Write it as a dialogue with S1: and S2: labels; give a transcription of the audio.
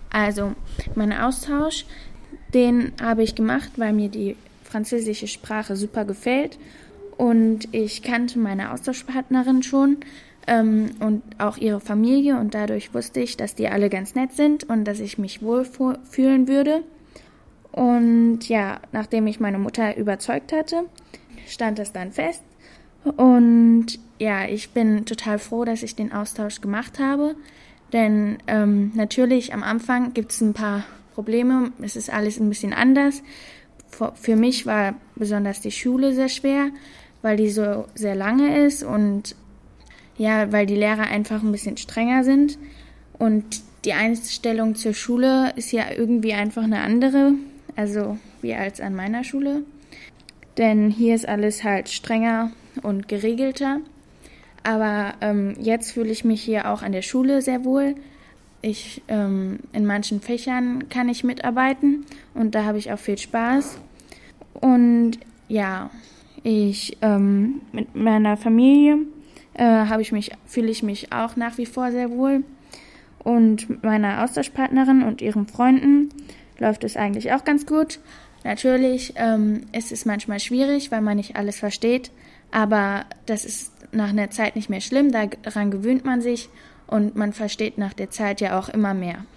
S1: Also, mein Austausch, den habe ich gemacht, weil mir die französische Sprache super gefällt und ich kannte meine Austauschpartnerin schon und auch ihre Familie und dadurch wusste ich, dass die alle ganz nett sind und dass ich mich wohl fühlen würde. Und ja, nachdem ich meine Mutter überzeugt hatte, stand das dann fest. Und ja, ich bin total froh, dass ich den Austausch gemacht habe, denn natürlich am Anfang gibt es ein paar Probleme, es ist alles ein bisschen anders. Für mich war besonders die Schule sehr schwer, weil die so sehr lange ist und ja, weil die Lehrer einfach ein bisschen strenger sind und die Einstellung zur Schule ist ja irgendwie einfach eine andere, also wie als an meiner Schule, denn hier ist alles halt strenger und geregelter. Aber jetzt fühle ich mich hier auch an der Schule sehr wohl. In manchen Fächern kann ich mitarbeiten und da habe ich auch viel Spaß. Und ja, mit meiner Familie fühle ich mich auch nach wie vor sehr wohl. Und mit meiner Austauschpartnerin und ihren Freunden läuft es eigentlich auch ganz gut. Natürlich ist es manchmal schwierig, weil man nicht alles versteht, aber das ist nach einer Zeit nicht mehr schlimm, daran gewöhnt man sich und man versteht nach der Zeit ja auch immer mehr.